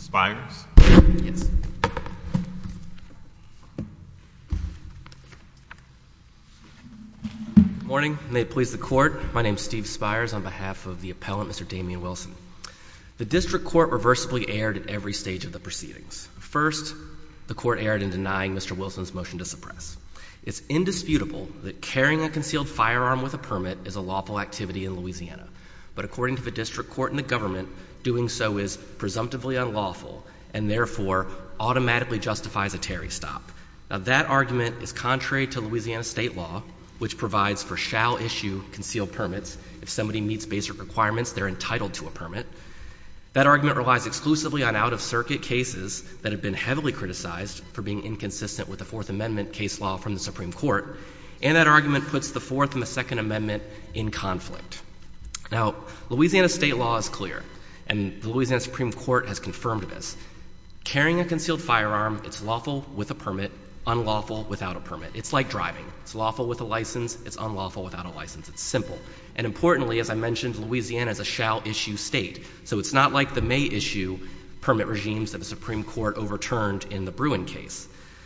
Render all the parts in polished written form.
Spires? Yes. Good morning. May it please the Court. My name is Steve Spires on behalf of the appellant, Mr. Damian Wilson. The District Court reversibly erred at every stage of the proceedings. First, the Court erred in denying Mr. Wilson's motion to suppress. It's indisputable that carrying a concealed firearm with a permit is a lawful activity in Louisiana. But according to the District Court and the government, doing so is presumptively unlawful and therefore automatically justifies a Terry stop. Now that argument is contrary to Louisiana state law, which provides for shall issue concealed permits. If somebody meets basic requirements, they're entitled to a permit. That argument relies exclusively on out-of-circuit cases that have been heavily criticized for being inconsistent with the Fourth Amendment case law from the Supreme Court, and that argument puts the Fourth and the Second Amendment in conflict. Now, Louisiana state law is clear, and the Louisiana Supreme Court has confirmed this. Carrying a concealed firearm, it's lawful with a permit, unlawful without a permit. It's like driving. It's lawful with a license, it's unlawful without a license. It's simple. And importantly, as I mentioned, Louisiana is a shall issue state. So it's not like the may issue permit regimes that the Supreme Court overturned in the Bruin case.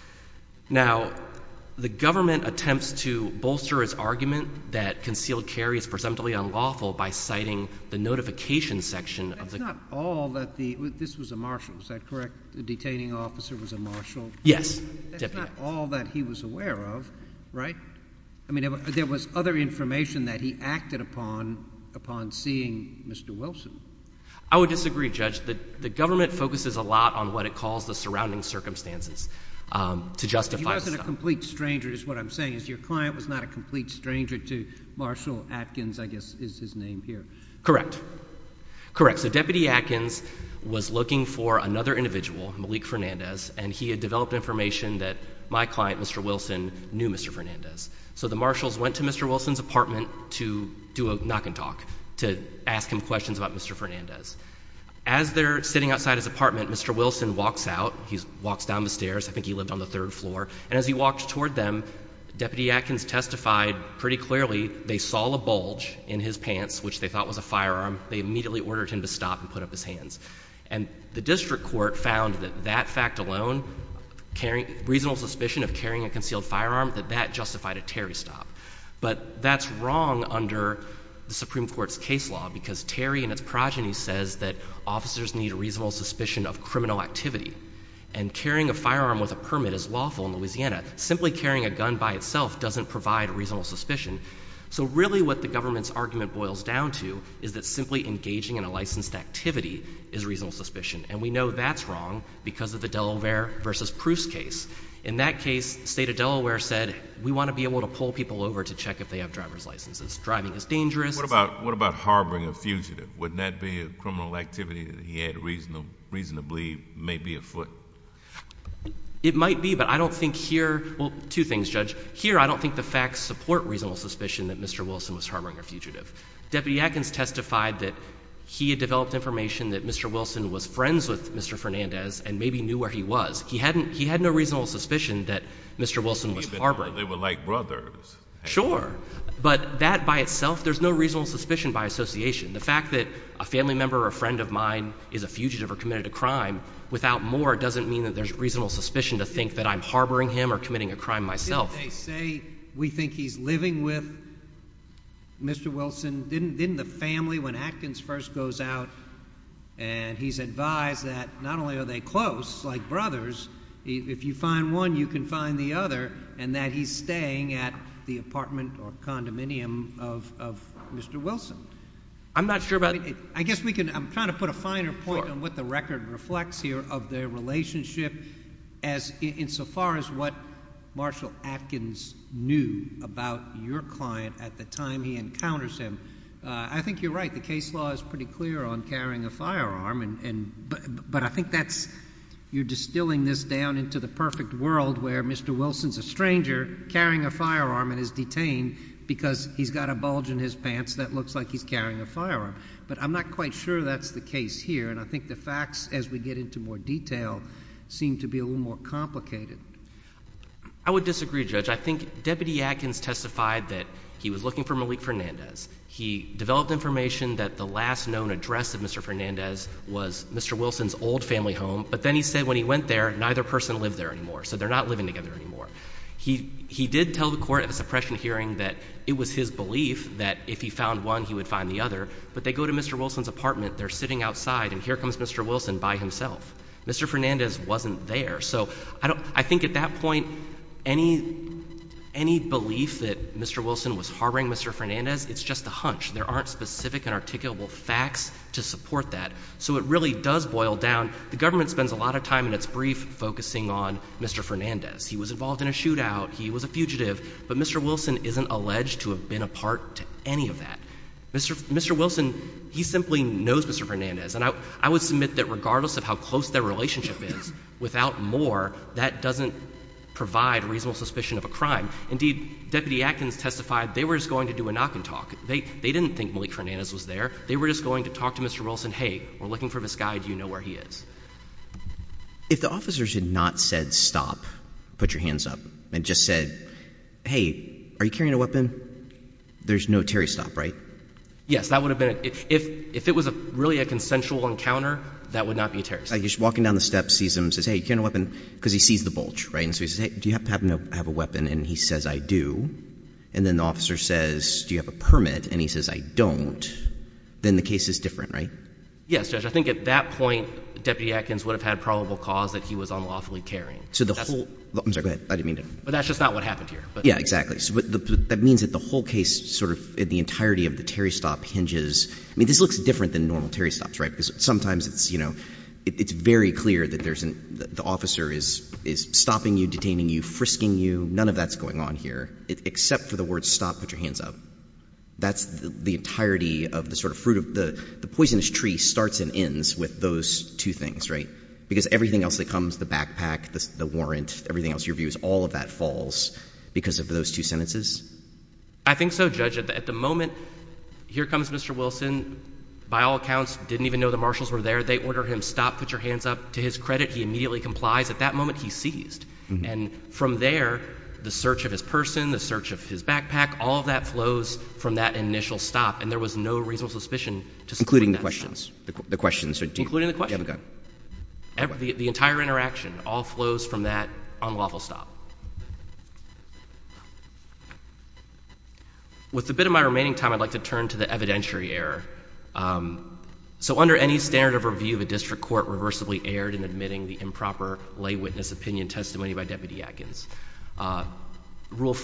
Now, the government attempts to bolster its argument that concealed carry is presumptively unlawful by citing the notification section of the— That's not all that this was a marshal, is that correct? The detaining officer was a marshal? Yes. That's not all that he was aware of, right? I mean, there was other information that he acted upon seeing Mr. Wilson. I would disagree, Judge. The government focuses a lot on what it calls the surrounding circumstances to justify the stop. He wasn't a complete stranger, is what I'm saying, is your client was not a complete stranger to Marshal Atkins, I guess is his name here. Correct. Correct. So Deputy Atkins was looking for another individual, Malik Fernandez, and he had developed information that my client, Mr. Wilson, knew Mr. Fernandez. So the marshals went to Mr. Wilson's apartment to do a knock and talk, to ask him questions about Mr. Fernandez. As they're sitting outside his apartment, Mr. Wilson walks out. He walks down the stairs. I think he lived on the third floor. And as he walked toward them, Deputy Atkins testified pretty clearly they saw a bulge in his pants, which they thought was a firearm. They immediately ordered him to stop and put up his hands. And the district court found that that fact alone, reasonable suspicion of carrying a concealed firearm, that justified a Terry stop. But that's wrong under the Supreme Court's case law, because Terry and its progeny says that officers need a reasonable suspicion of criminal activity. And carrying a firearm with a permit is lawful in Louisiana. Simply carrying a gun by itself doesn't provide reasonable suspicion. So really what the government's argument boils down to is that simply engaging in a licensed activity is reasonable suspicion. And we know that's wrong because of the Delaware versus Pruce case. In that case, the state of Delaware said, we want to be able to pull people over to check if they have driver's licenses. Driving is dangerous. What about harboring a fugitive? Wouldn't that be a criminal activity that he had reason to believe may be afoot? It might be, but I don't think here, well, two things, Judge. Here, I don't think the facts support reasonable suspicion that Mr. Wilson was harboring a fugitive. Deputy Atkins testified that he had developed information that Mr. Wilson was friends with Mr. Fernandez and maybe knew where he was. He had no reasonable suspicion that Mr. Wilson was harboring. They were like brothers. Sure. But that by itself, there's no reasonable suspicion by association. The fact that a family member or a friend of mine is a fugitive or committed a crime without more doesn't mean that there's reasonable suspicion to think that I'm harboring him or committing a crime myself. Didn't they say, we think he's living with Mr. Wilson? Didn't the family, when Atkins first goes out and he's advised that not only are they close, like brothers, if you find one, you can find the other, and that he's staying at the apartment or condominium of Mr. Wilson? I'm not sure about— I guess we can— I'm trying to put a finer point on what the record reflects here of their relationship as insofar as what Marshal Atkins knew about your client at the time he encounters him. I think you're right. The case law is pretty clear on carrying a firearm, but I think that's— you're distilling this down into the perfect world where Mr. Wilson's a stranger carrying a firearm and is detained because he's got a bulge in his pants that looks like he's carrying a firearm. But I'm not quite sure that's the case here, and I think the facts, as we get into more detail, seem to be a little more complicated. I would disagree, Judge. I think Deputy Atkins testified that he was looking for Malik Fernandez. He developed information that the last known address of Mr. Fernandez was Mr. Wilson's old family home, but then he said when he went there, neither person lived there anymore, so they're not living together anymore. He did tell the court at the suppression hearing that it was his belief that if he found one, he would find the other, but they go to Mr. Wilson's apartment, they're sitting outside, and here comes Mr. Wilson by himself. Mr. Fernandez wasn't there. So I think at that point, any belief that Mr. Wilson was harboring Mr. Fernandez, it's just a hunch. There aren't specific and articulable facts to support that. So it really does boil down. The government spends a lot of time in its brief focusing on Mr. Fernandez. He was involved in a shootout. He was a fugitive. But Mr. Wilson isn't alleged to have been a part to any of that. Mr. Wilson, he simply knows Mr. Fernandez. And I would submit that regardless of how close their relationship is, without more, that doesn't provide reasonable suspicion of a crime. Indeed, Deputy Atkins testified they were just going to do a knock and talk. They didn't think Malik Fernandez was there. They were just going to talk to Mr. Wilson, hey, we're looking for this guy. Do you know where he is? If the officers had not said stop, put your hands up, and just said, hey, are you carrying a weapon? There's no Terry stop, right? Yes, that would have been if it was really a consensual encounter, that would not be a Terry stop. You're just walking down the steps, sees him, says, hey, you carrying a weapon? Because he sees the bulge, right? And so he says, hey, do you happen to have a weapon? And he says, I do. And then the officer says, do you have a permit? And he says, I don't. Then the case is different, right? Yes, Judge. I think at that point, Deputy Atkins would have had probable cause that he was unlawfully carrying. So the whole – I'm sorry, go ahead. I didn't mean to – But that's just not what happened here. Yeah, exactly. So that means that the whole case sort of in the entirety of the Terry stop hinges – I mean, this looks different than normal Terry stops, right? Because sometimes it's, you know, it's very clear that the officer is stopping you, detaining you, frisking you. None of that's going on here, except for the word stop, put your hands up. That's the entirety of the sort of fruit of the poisonous tree starts and ends with those two things, right? Because everything else that comes, the backpack, the warrant, everything else, your views, all of that falls because of those two sentences? I think so, Judge. At the moment, here comes Mr. Wilson. By all accounts, didn't even know the marshals were there. They order him, stop, put your hands up. To his credit, he immediately complies. At that moment, he's seized. Mm-hmm. And from there, the search of his person, the search of his backpack, all of that flows from that initial stop. And there was no reasonable suspicion to support including that the questions. Stop. The questions. Including the questions. Yeah, the entire interaction all flows from that unlawful stop. With a bit of my remaining time, I'd like to turn to the evidentiary error. So under any standard of review, the district court reversibly erred in admitting the improper lay witness opinion testimony by Deputy Atkins. Rule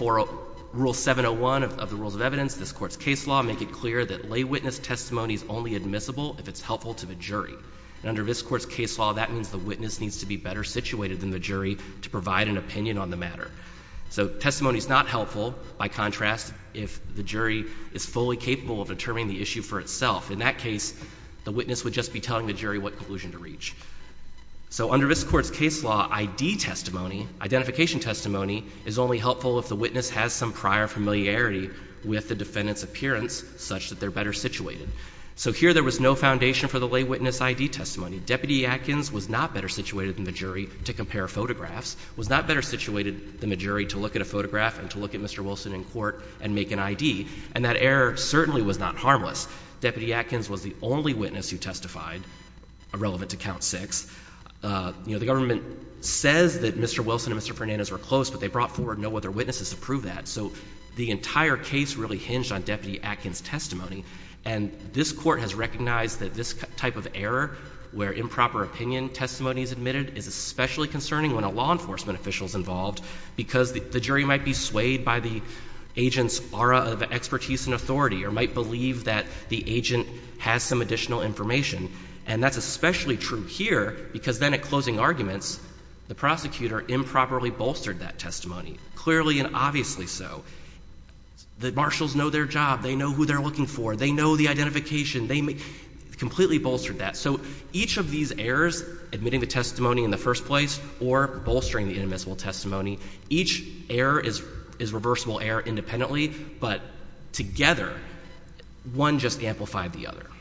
701 of the Rules of Evidence, this court's case law, make it clear that lay witness testimony is only admissible if it's helpful to the jury. And under this court's case law, that means the witness needs to be better situated than the jury to provide an opinion on the matter. So testimony is not helpful, by contrast, if the jury is fully capable of determining the issue for itself. In that case, the witness would just be telling the jury what conclusion to reach. So under this court's case law, ID testimony, identification testimony, is only helpful if the witness has some prior familiarity with the defendant's appearance such that they're better situated. So here there was no foundation for the lay witness ID testimony. Deputy Atkins was not better situated than the jury to compare photographs, was not better situated than the jury to look at a photograph and to look at Mr. Wilson in court and make an ID. And that error certainly was not harmless. Deputy Atkins was the only witness who testified, relevant to count 6. The government says that Mr. Wilson and Mr. Fernandez were close, but they brought forward no other witnesses to prove that. So the entire case really hinged on Deputy Atkins' testimony. And this court has recognized that this type of error, where improper opinion testimony is admitted, is especially concerning when a law enforcement official is involved, because the jury might be swayed by the agent's aura of expertise and authority, or might believe that the agent has some additional information. And that's especially true here, because then at closing arguments, the prosecutor improperly bolstered that testimony, clearly and obviously so. The marshals know their job. They know who they're looking for. They know the identification. They completely bolstered that. So each of these errors, admitting the testimony in the first place or bolstering the inadmissible testimony, each error is reversible error independently, but together, one just amplified the other.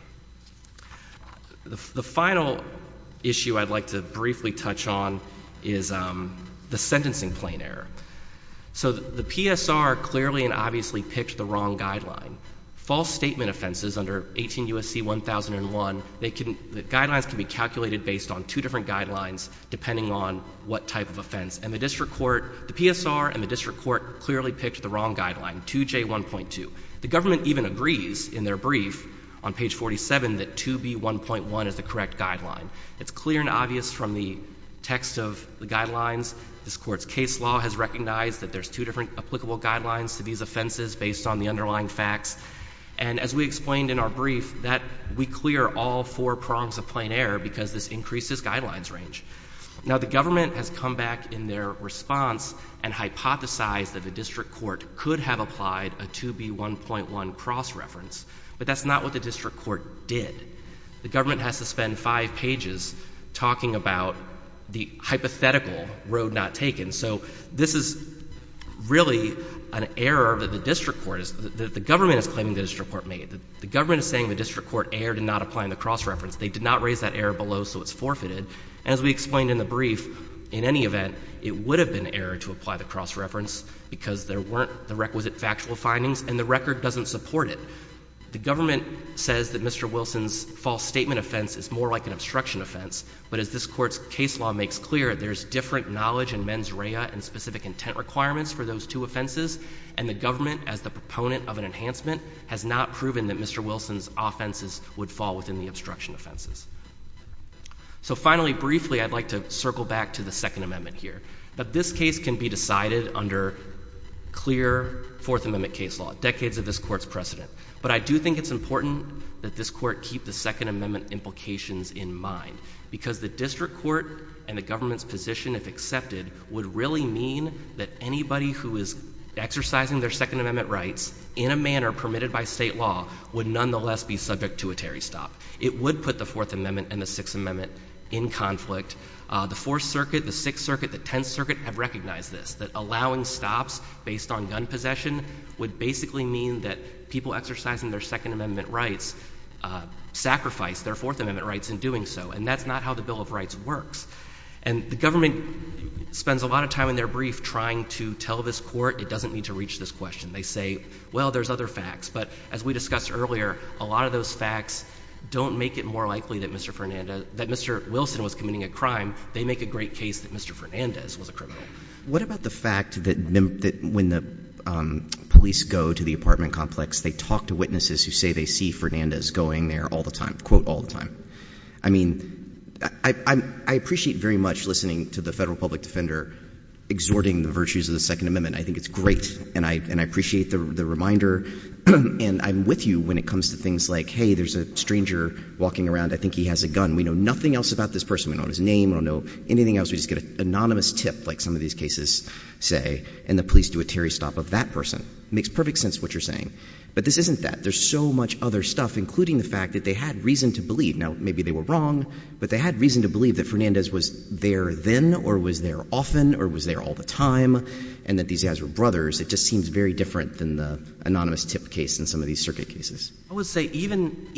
The final issue I'd like to briefly touch on is the sentencing plain error. So the PSR clearly and obviously picked the wrong guideline. False statement offenses under 18 U.S.C. 1001, the guidelines can be calculated based on two different guidelines depending on what type of offense. And the district court, the PSR and the district court clearly picked the wrong guideline, 2J1.2. The government even agrees in their brief on page 47 that 2B1.1 is the correct guideline. It's clear and obvious from the text of the guidelines. This court's case law has recognized that there's two different applicable guidelines to these offenses based on the underlying facts. And as we explained in our brief, that we clear all four prongs of plain error because this increases guidelines range. Now, the government has come back in their response and hypothesized that the district court could have applied a 2B1.1 cross-reference, but that's not what the district court did. The government has to spend 5 pages talking about the hypothetical road not taken. So this is really an error that the district court is, that the government is claiming the district court made. The government is saying the district court erred in not applying the cross-reference. They did not raise that error below, so it's forfeited. And as we explained in the brief, in any event, it would have been error to apply the cross-reference because there weren't the requisite factual findings and the record doesn't support it. The government says that Mr. Wilson's false statement offense is more like an obstruction offense, but as this court's case law makes clear, there's different knowledge and mens rea and specific intent requirements for those two offenses, and the government, as the proponent of an enhancement, has not proven that Mr. Wilson's offenses would fall within the obstruction offenses. So finally, briefly, I'd like to circle back to the Second Amendment here. But this case can be decided under clear Fourth Amendment case law, decades of this court's precedent. But I do think it's important that this court keep the Second Amendment implications in mind, because the district court and the government's position, if accepted, would really mean that anybody who is exercising their Second Amendment rights in a manner permitted by state law would nonetheless be subject to a Terry stop. It would put the Fourth Amendment and the Sixth Amendment in conflict. The Fourth Circuit, the Sixth Circuit, the Tenth Circuit have recognized this, that allowing stops based on gun possession would basically mean that people exercising their Second Amendment rights sacrifice their Fourth Amendment rights in doing so, and that's not how the Bill of Rights works. And the government spends a lot of time in their brief trying to tell this court it doesn't need to reach this question. They say, well, there's other facts, but as we discussed earlier, a lot of those facts don't make it more likely that Mr. Wilson was committing a crime. They make a great case that Mr. Fernandez was a criminal. What about the fact that when the police go to the apartment complex, they talk to witnesses who say they see Fernandez going there all the time, quote, all the time? I mean, I appreciate very much listening to the federal public defender exhorting the virtues of the Second Amendment. I think it's great, and I appreciate the reminder, and I'm with you when it comes to things like, hey, there's a stranger walking around, I think he has a gun. We know nothing else about this person. We don't know his name. We don't know anything else. We just get an anonymous tip, like some of these cases say, and the police do a Terry stop of that person. It makes perfect sense what you're saying. But this isn't that. There's so much other stuff, including the fact that they had reason to believe. Now, maybe they were wrong, but they had reason to believe that Fernandez was there then, or was there often, or was there all the time, and that these guys were brothers. It just seems very different than the anonymous tip case in some of these circuit cases. I would say even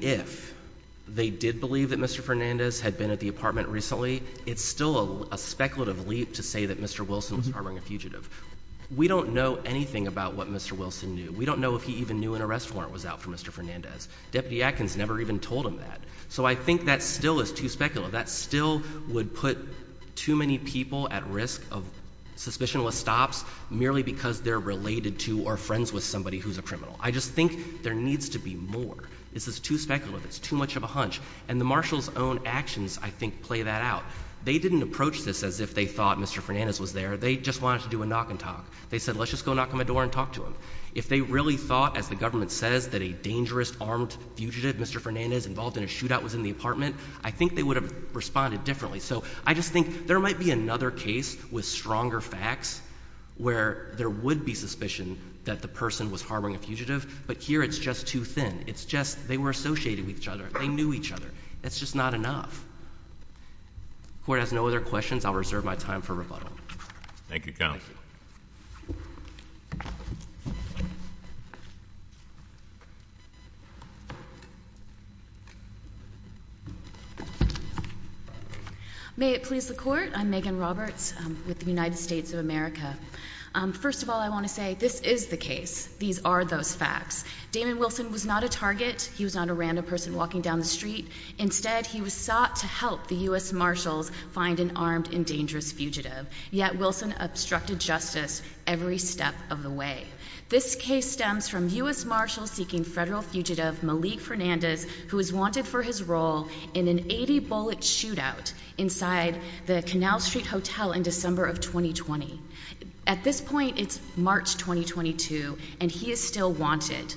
if they did believe that Mr. Fernandez had been at the apartment recently, it's still a speculative leap to say that Mr. Wilson was harboring a fugitive. We don't know anything about what Mr. Wilson knew. We don't know if he even knew an arrest warrant was out for Mr. Fernandez. Deputy Atkins never even told him that. So I think that still is too speculative. That still would put too many people at risk of suspicionless stops merely because they're related to or friends with somebody who's a criminal. I just think there needs to be more. This is too speculative. It's too much of a hunch. And the marshal's own actions, I think, play that out. They didn't approach this as if they thought Mr. Fernandez was there. They just wanted to do a knock and talk. They said, let's just go knock on my door and talk to him. If they really thought, as the government says, that a dangerous armed fugitive, Mr. Fernandez, involved in a shootout was in the apartment, I think they would have responded differently. So I just think there might be another case with stronger facts where there would be suspicion that the person was harboring a fugitive, but here it's just too thin. It's just they were associated with each other. They knew each other. That's just not enough. The court has no other questions. I'll reserve my time for rebuttal. Thank you, counsel. Thank you. May it please the Court, I'm Megan Roberts with the United States of America. First of all, I want to say this is the case. These are those facts. Damian Wilson was not a target. He was not a random person walking down the street. Instead, he was sought to help the U.S. Marshals find an armed and dangerous fugitive. Yet Wilson obstructed justice every step of the way. This case stems from U.S. Marshals seeking federal fugitive Malik Fernandez, who is wanted for his role in an 80-bullet shootout inside the Canal Street Hotel in December of 2020. At this point, it's March 2022, and he is still wanted.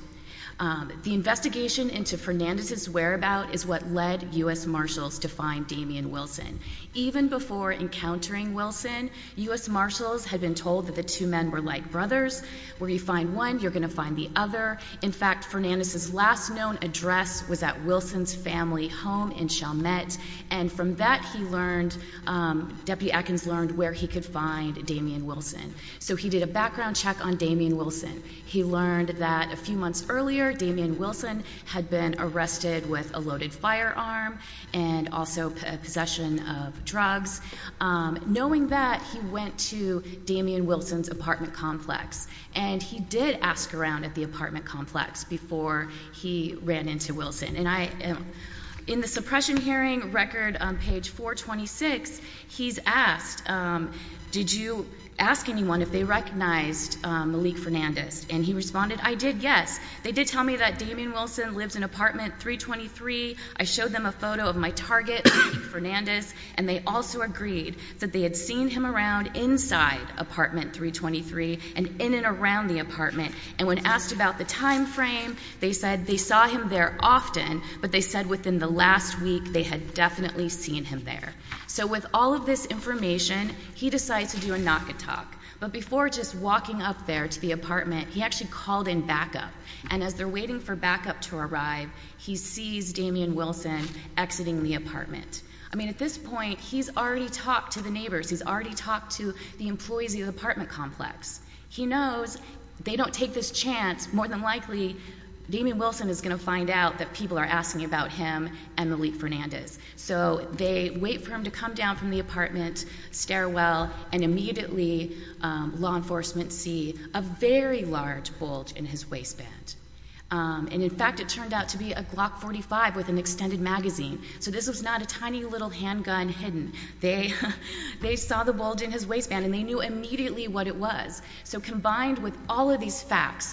The investigation into Fernandez's whereabouts is what led U.S. Marshals to find Damian Wilson. Even before encountering Wilson, U.S. Marshals had been told that the two men were like brothers. Where you find one, you're going to find the other. In fact, Fernandez's last known address was at Wilson's family home in Chalmette, and from that he learned, Deputy Atkins learned where he could find Damian Wilson. So he did a background check on Damian Wilson. He learned that a few months earlier, Damian Wilson had been arrested with a loaded firearm and also possession of drugs. Knowing that, he went to Damian Wilson's apartment complex, and he did ask around at the apartment complex before he ran into Wilson. And in the suppression hearing record on page 426, he's asked, did you ask anyone if they recognized Malik Fernandez? And he responded, I did, yes. They did tell me that Damian Wilson lives in apartment 323. I showed them a photo of my target, Malik Fernandez, and they also agreed that they had seen him around inside apartment 323 and in and around the apartment. And when asked about the time frame, they said they saw him there often, but they said within the last week they had definitely seen him there. So with all of this information, he decides to do a knock and talk. But before just walking up there to the apartment, he actually called in backup. And as they're waiting for backup to arrive, he sees Damian Wilson exiting the apartment. I mean, at this point, he's already talked to the neighbors. He's already talked to the employees of the apartment complex. He knows they don't take this chance. More than likely, Damian Wilson is going to find out that people are asking about him and Malik Fernandez. So they wait for him to come down from the apartment stairwell, and immediately law enforcement see a very large bulge in his waistband. And in fact, it turned out to be a Glock 45 with an extended magazine. So this was not a tiny little handgun hidden. They saw the bulge in his waistband, and they knew immediately what it was. So combined with all of these facts,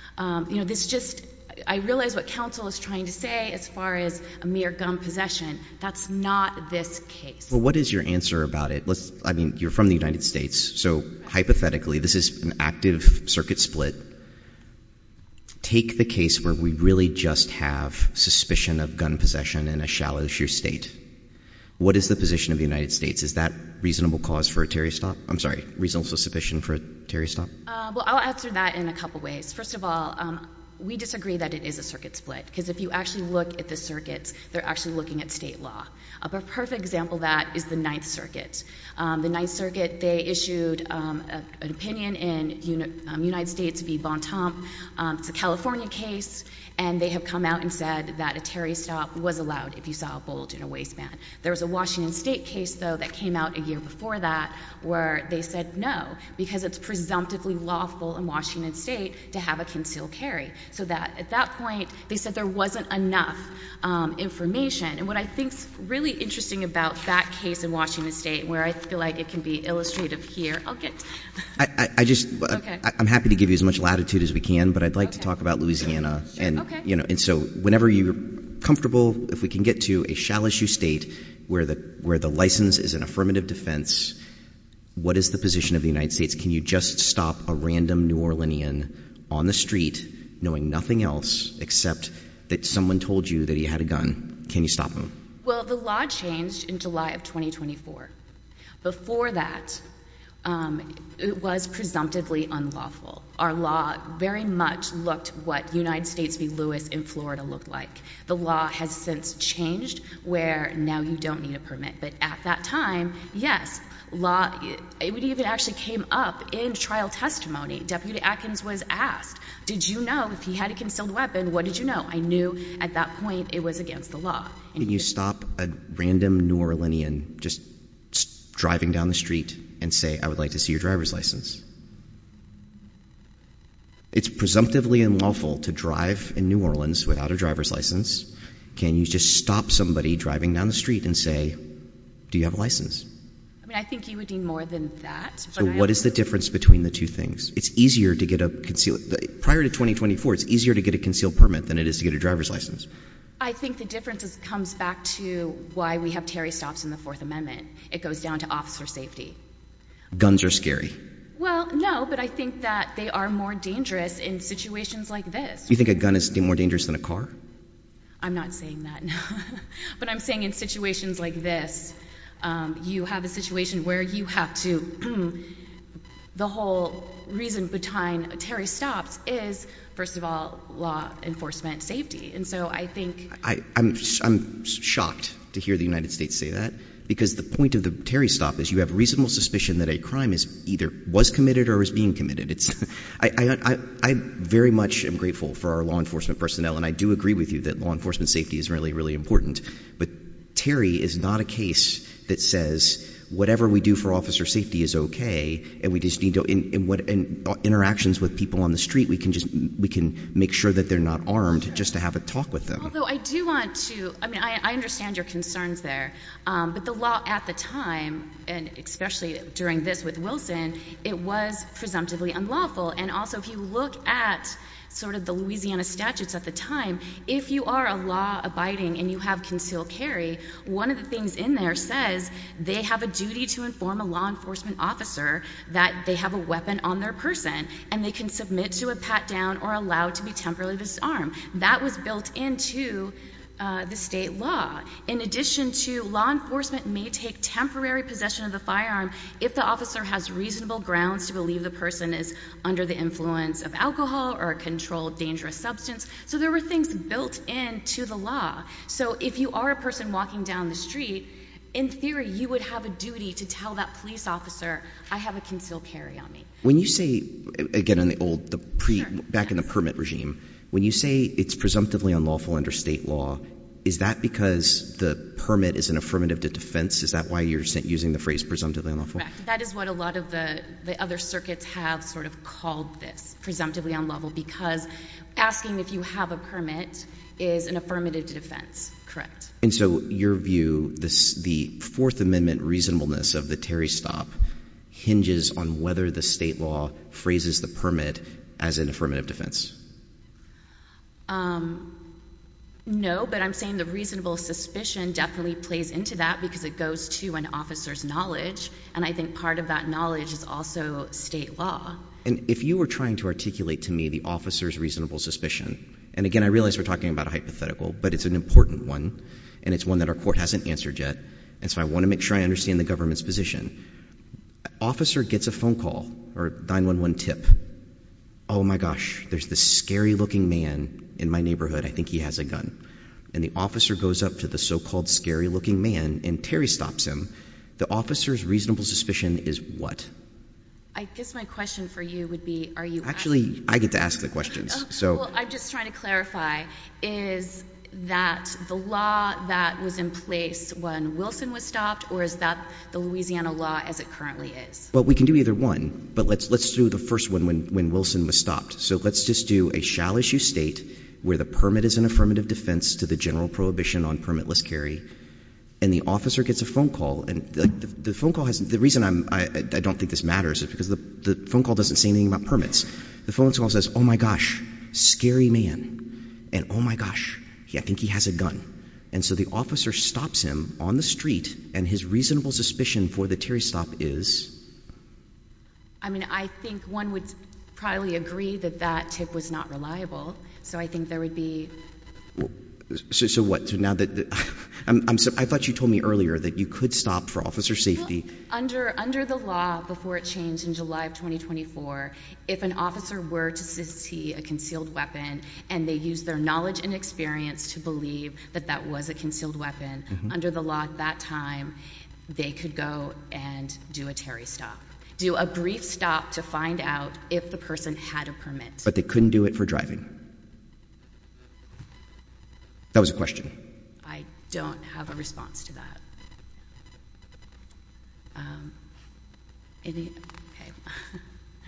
this just, I realize what counsel is trying to say as far as a mere gun possession. That's not this case. Well, what is your answer about it? You're from the United States, so hypothetically, this is an active circuit split. Take the case where we really just have suspicion of gun possession in a shallow issue state. What is the position of the United States? Is that reasonable cause for a Terry stop? I'm sorry, reasonable suspicion for a Terry stop? Well, I'll answer that in a couple ways. First of all, we disagree that it is a circuit split, because if you actually look at the circuits, they're actually looking at state law. A perfect example of that is the Ninth Circuit. The Ninth Circuit, they issued an opinion in United States v. Bontemps. It's a California case, and they have come out and said that a Terry stop was allowed if you saw a bulge in a waistband. There was a Washington State case, though, that came out a year before that, where they said no, because it's presumptively lawful in Washington State to have a concealed carry. So that at that point, they said there wasn't enough information. And what I think's really interesting about that case in Washington State, where I feel like it can be illustrative here, I'm happy to give you as much latitude as we can, but I'd like to talk about Louisiana. Sure. And so whenever you're comfortable, if we can get to a shall issue state where the license is an affirmative defense, what is the position of the United States? Can you just stop a random New Orleanian on the street knowing nothing else except that someone told you that he had a gun? Can you stop him? Well, the law changed in July of 2024. Before that, it was presumptively unlawful. Our law very much looked what United States v. Lewis in Florida looked like. The law has since changed, where now you don't need a permit. But at that time, yes, it even actually came up in trial testimony. Deputy Atkins was asked, did you know if he had a concealed weapon? What did you know? I knew at that point it was against the law. Can you stop a random New Orleanian just driving down the street and say, I would like to see your driver's license? It's presumptively unlawful to drive in New Orleans without a driver's license. Can you just stop somebody driving down the street and say, do you have a license? I mean, I think you would need more than that. So what is the difference between the two things? It's easier to get a prior to 2024, it's easier to get a concealed permit than it is to get a driver's license. I think the difference comes back to why we have Terry stops in the Fourth Amendment. It goes down to officer safety. Guns are scary. Well, no, but I think that they are more dangerous in situations like this. You think a gun is more dangerous than a car? I'm not saying that, no. But I'm saying in situations like this, you have a situation where you have to, the whole reason behind Terry stops is, first of all, law enforcement safety. And so I think... I'm shocked to hear the United States say that, because the point of the Terry stop is you have reasonable suspicion that a crime is either was committed or is being committed. I very much am grateful for our law enforcement personnel, and I do agree with you that law enforcement safety is really, really important. But Terry is not a case that says whatever we do for officer safety is okay, and we just need to, in interactions with people on the street, we can make sure that they're not armed just to have a talk with them. Although I do want to, I mean, I understand your concerns there, but the law at the time, and especially during this with Wilson, it was presumptively unlawful. And also if you look at sort of the Louisiana statutes at the time, if you are a law-abiding and you have concealed carry, one of the things in there says they have a duty to inform a law enforcement officer that they have a weapon on their person, and they can submit to a pat-down or allowed to be temporarily disarmed. That was built into the state law. In addition to, law enforcement may take temporary possession of the firearm if the officer has reasonable grounds to believe the person is under the influence of alcohol or a controlled dangerous substance. So there were things built into the law. So if you are a person walking down the street, in theory, you would have a duty to tell that police officer, I have a concealed carry on me. When you say, again, in back in the permit regime, when you say it's presumptively unlawful under state law, is that because the permit is an affirmative defense? Is that why you're using the phrase presumptively unlawful? Correct. That is what a lot of the other circuits have sort of called this, presumptively unlawful, because asking if you have a permit is an affirmative defense. Correct. And so your view, the Fourth Amendment reasonableness of the Terry stop hinges on whether the state law phrases the permit as an affirmative defense? No, but I'm saying the reasonable suspicion definitely plays into that because it goes to an officer's knowledge, and I think part of that knowledge is also state law. And if you were trying to articulate to me the officer's reasonable suspicion, and again, I realize we're talking about a hypothetical, but it's an important one, and it's one that our court hasn't answered yet, and so I want to make sure I understand the government's position. Officer gets a phone call or 911 tip. Oh my gosh, there's this scary-looking man in my neighborhood. I think he has a gun. And the officer goes up to the so-called scary-looking man, and Terry stops him. The officer's reasonable suspicion is what? I guess my question for you would be, are you... Actually, I get to ask the questions. Well, I'm just trying to clarify, is that the law that was in place when Wilson was stopped, or is that the Louisiana law as it currently is? Well, we can do either one, but let's do the first one when Wilson was stopped. So let's just do a shall issue state where the permit is an affirmative defense to the general prohibition on permitless carry, and the officer gets a phone call, and the phone call has, the reason I don't think this matters is because the phone call doesn't say anything about permits. The phone call says, oh my gosh, scary man, and oh my gosh, I think he has a gun. And so the officer stops him on the street, and his reasonable suspicion for the Terry stop is? I mean, I think one would probably agree that that tip was not reliable, so I think there would be... So what? So now that I thought you told me earlier that you could stop for officer safety. Well, under the law, before it changed in July of 2024, if an officer were to see a concealed weapon and they used their knowledge and experience to believe that that was a concealed weapon, under the law at that time, they could go and do a Terry stop. Do a brief stop to find out if the person had a permit. But they couldn't do it for driving? That was a question. I don't have a response to that. Okay.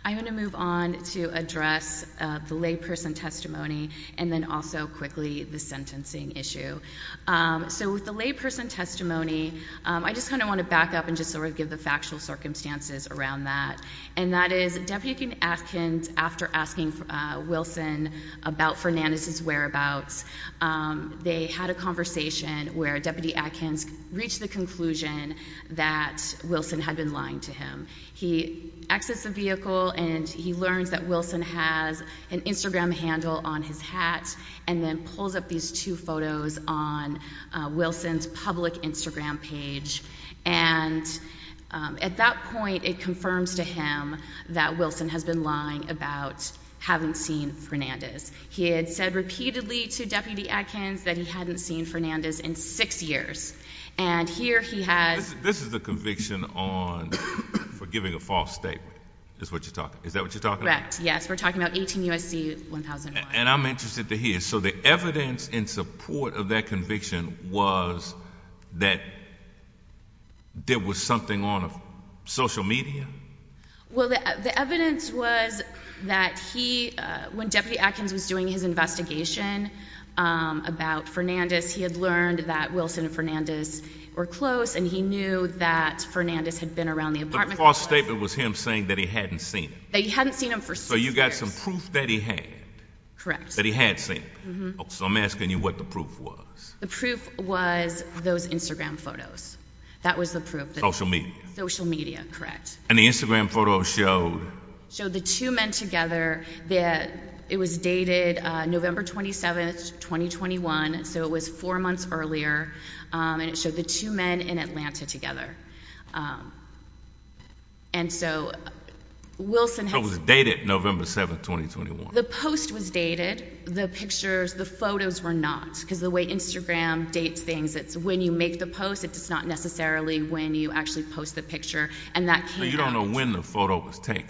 I'm going to move on to address the layperson testimony and then also quickly the sentencing issue. So with the layperson testimony, I just kind of want to back up and just sort of give the factual circumstances around that. And that is Deputy Atkins, after asking Wilson about Fernandez's whereabouts, they had a conversation where Deputy Atkins reached the conclusion that Wilson had been lying to him. He exits the vehicle and he learns that Wilson has an Instagram handle on his hat and then pulls up these two photos on Wilson's public Instagram page. And at that point, it confirms to him that Wilson has been lying about having seen Fernandez. He had said repeatedly to Deputy Atkins that he hadn't seen Fernandez in 6 years. And here he has... This is the conviction on for giving a false statement, is what you're talking. Is that what you're talking about? Correct, yes. We're talking about 18 U.S.C. 1001. And I'm interested to hear. So the evidence in support of that conviction was that there was something on social media? Well, the evidence was that when Deputy Atkins was doing his investigation about Fernandez, he had learned that Wilson and Fernandez were close, and he knew that Fernandez had been around the apartment. The false statement was him saying that he hadn't seen him. That he hadn't seen him for 6 years. So you got some proof that he had. Correct. That he had seen him. Mm-hmm. Oh, so I'm asking you what the proof was. The proof was those Instagram photos. That was the proof. Social media. Social media, correct. And the Instagram photos showed the two men together. It was dated November 27th, 2021, so it was 4 months earlier, and it showed the two men in Atlanta together. And so Wilson had... So it was dated November 7th, 2021. The post was dated. The pictures, the photos were not, because the way Instagram dates things, it's when you make the post, it's not necessarily when you actually post the picture, and that came out. So you don't know when the photo was taken?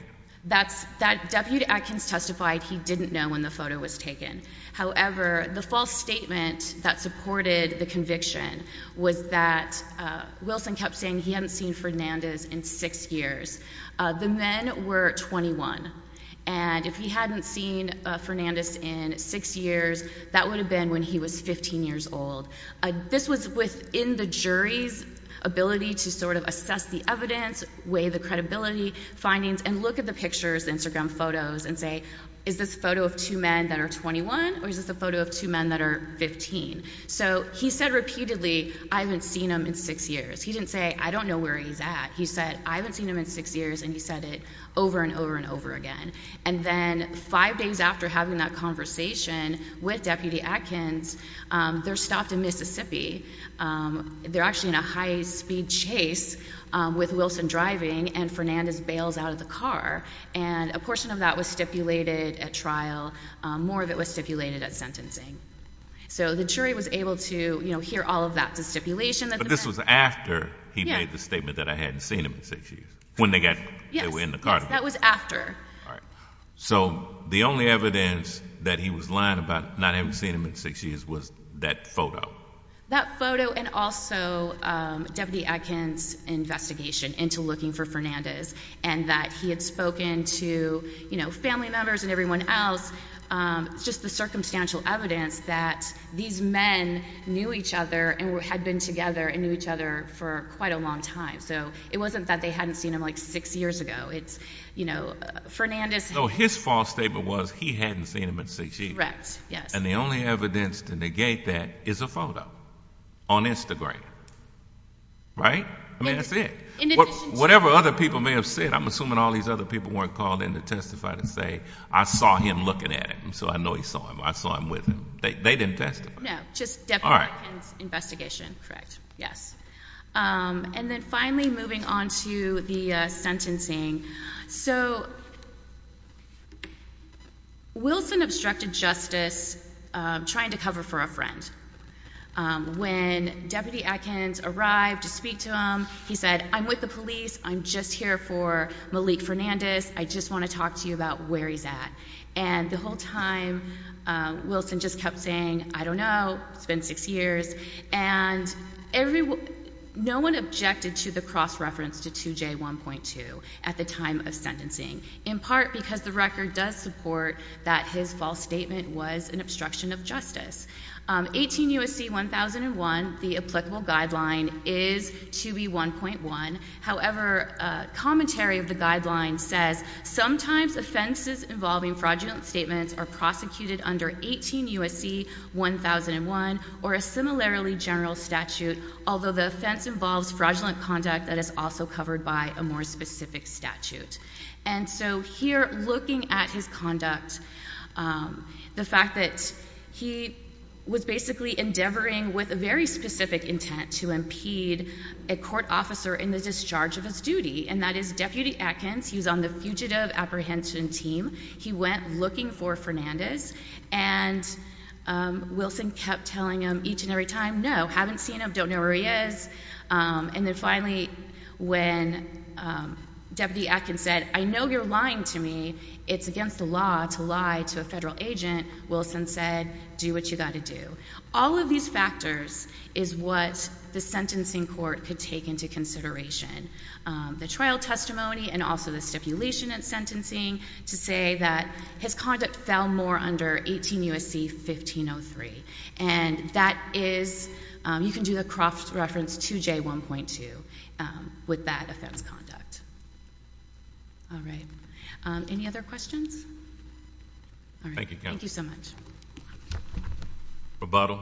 That Deputy Atkins testified he didn't know when the photo was taken. However, the false statement that supported the conviction was that Wilson kept saying he hadn't seen Fernandez in 6 years. The men were 21. And if he hadn't seen Fernandez in 6 years, that would have been when he was 15 years old. This was within the jury's ability to sort of assess the evidence, weigh the credibility findings, and look at the pictures, the Instagram photos, and say, is this a photo of two men that are 21, or is this a photo of two men that are 15? So he said repeatedly, I haven't seen him in 6 years. He didn't say, I don't know where he's at. He said, I haven't seen him in 6 years, and he said it over and over and over again. And then 5 days after having that conversation with Deputy Atkins, they're stopped in Mississippi. They're actually in a high-speed chase with Wilson driving, and Fernandez bails out of the car. And a portion of that was stipulated at trial. More of it was stipulated at sentencing. So the jury was able to, hear all of that to stipulation. But this was after he made the statement that I hadn't seen him in 6 years, when they were in the car together. That was after. All right. So the only evidence that he was lying about not having seen him in 6 years was that photo. That photo, and also Deputy Atkins' investigation into looking for Fernandez, and that he had spoken to, family members and everyone else. Just the circumstantial evidence that these men knew each other and had been together and knew each other for quite a long time. So it wasn't that they hadn't seen him like 6 years ago. It's, Fernandez... So his false statement was he hadn't seen him in 6 years. Correct, yes. And the only evidence to negate that is a photo on Instagram, right? I mean, that's it. Whatever other people may have said, I'm assuming all these other people weren't called in to testify to say, I saw him looking at him, so I know he saw him. I saw him with him. They didn't testify. No, just Deputy Atkins' investigation, correct, yes. And then finally moving on to the sentencing. So Wilson obstructed justice trying to cover for a friend. When Deputy Atkins arrived to speak to him, he said, I'm with the police. I'm just here for Malik Fernandez. I just want to talk to you about where he's at. And the whole time, Wilson just kept saying, I don't know. It's been 6 years. And no one objected to the cross-reference to 2J1.2 at the time of sentencing, in part because the record does support that his false statement was an obstruction of justice. 18 U.S.C. 1001, the applicable guideline, is 2B1.1. However, commentary of the guideline says sometimes offenses involving fraudulent statements are prosecuted under 18 U.S.C. 1001 or a similarly general statute, although the offense involves fraudulent conduct that is also covered by a more specific statute. And so here, looking at his conduct, the fact that he was basically endeavoring with a very specific intent to impede a court officer in the discharge of his duty, and that is Deputy Atkins. He was on the fugitive apprehension team. He went looking for Fernandez, and Wilson kept telling him each and every time, no, haven't seen him, don't know where he is. And then finally, when Deputy Atkins said, I know you're lying to me, it's against the law to lie to a federal agent, Wilson said, do what you got to do. All of these factors is what the sentencing court could take into consideration. The trial testimony and also the stipulation at sentencing to say that his conduct fell more under 18 U.S.C. 1503. And that is, you can do the cross-reference 2J1.2 with that offense conduct. All right. Any other questions? All right. Thank you, Counsel. Thank you so much. Rebuttal.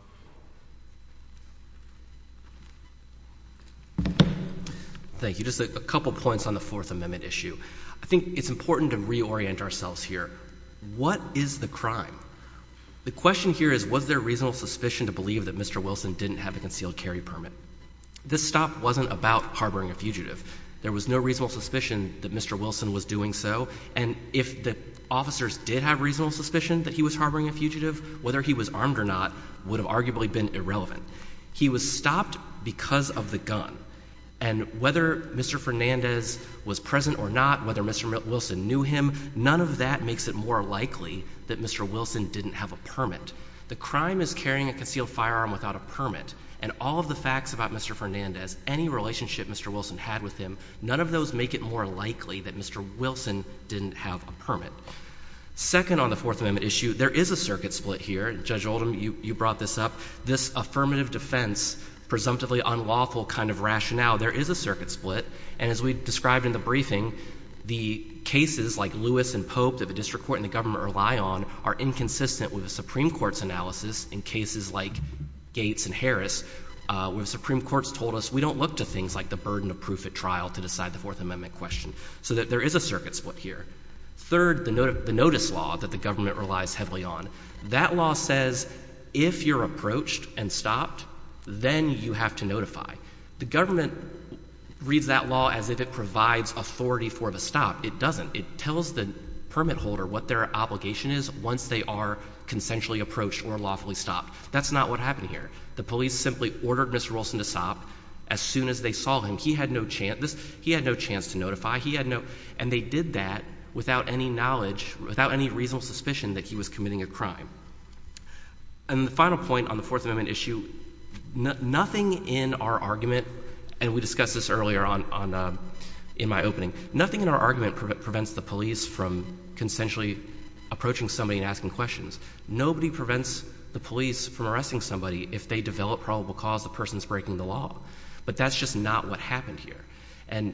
Thank you. Just a couple points on the Fourth Amendment issue. I think it's important to reorient ourselves here. What is the crime? The question here is, was there reasonable suspicion to believe that Mr. Wilson didn't have a concealed carry permit? This stop wasn't about harboring a fugitive. There was no reasonable suspicion that Mr. Wilson was doing so, and if the officers did have reasonable suspicion that he was harboring a fugitive, whether he was armed or not would have arguably been irrelevant. He was stopped because of the gun, and whether Mr. Fernandez was present or not, whether Mr. Wilson knew him, none of that makes it more likely that Mr. Wilson didn't have a permit. The crime is carrying a concealed firearm without a permit, and all of the facts about Mr. Fernandez, any relationship Mr. Wilson had with him, none of those make it more likely that Mr. Wilson didn't have a permit. Second, on the Fourth Amendment issue, there is a circuit split here. Judge Oldham, you brought this up. This affirmative defense, presumptively unlawful kind of rationale, there is a circuit split, and as we described in the briefing, the cases like Lewis and Pope that the district court and the government rely on are inconsistent with the Supreme Court's analysis in cases like Gates and Harris, where the Supreme Court's told us we don't look to things like the burden of proof at trial to decide the Fourth Amendment question. So that there is a circuit split here. Third, the notice law that the government relies heavily on. That law says if you're approached and stopped, then you have to notify. The government reads that law as if it provides authority for the stop. It doesn't. It tells the permit holder what their obligation is once they are consensually approached or lawfully stopped. That's not what happened here. The police simply ordered Mr. Wilson to stop as soon as they saw him. He had no chance. He had no chance to notify. And they did that without any knowledge, without any reasonable suspicion that he was committing a crime. And the final point on the Fourth Amendment issue, nothing in our argument, and we discussed this earlier in my opening, nothing in our argument prevents the police from consensually approaching somebody and asking questions. Nobody prevents the police from arresting somebody if they develop probable cause the person's breaking the law. But that's just not what happened here. And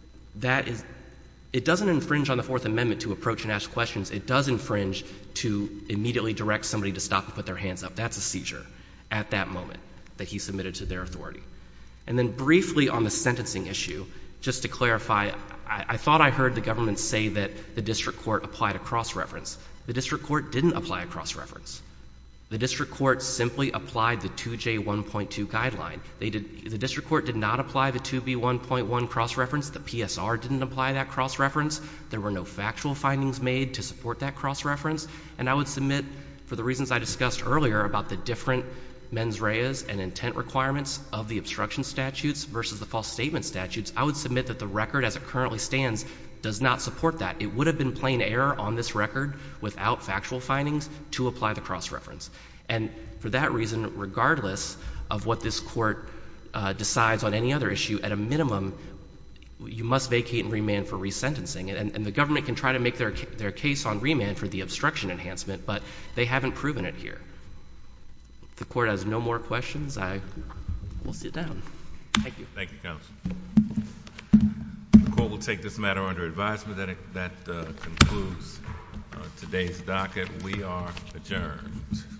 it doesn't infringe on the Fourth Amendment to approach and ask questions. It does infringe to immediately direct somebody to stop and put their hands up. That's a seizure at that moment that he submitted to their authority. And then briefly on the sentencing issue, just to clarify, I thought I heard the government say that the district court applied a cross-reference. The district court didn't apply a cross-reference. The district court simply applied the 2J1.2 guideline. The district court did not apply the 2B1.1 cross-reference. The PSR didn't apply that cross-reference. There were no factual findings made to support that cross-reference. And I would submit, for the reasons I discussed earlier about the different mens reas and intent requirements of the obstruction statutes versus the false statement statutes, I would submit that the record as it currently stands does not support that. It would have been plain error on this record without factual findings to apply the cross-reference. And for that reason, regardless of what this court decides on any other issue, at a minimum, you must vacate and remand for resentencing. And the government can try to make their case on remand for the obstruction enhancement, but they haven't proven it here. If the Court has no more questions, I will sit down. Thank you. Thank you, Counsel. The Court will take this matter under advisement. That concludes today's docket. We are adjourned.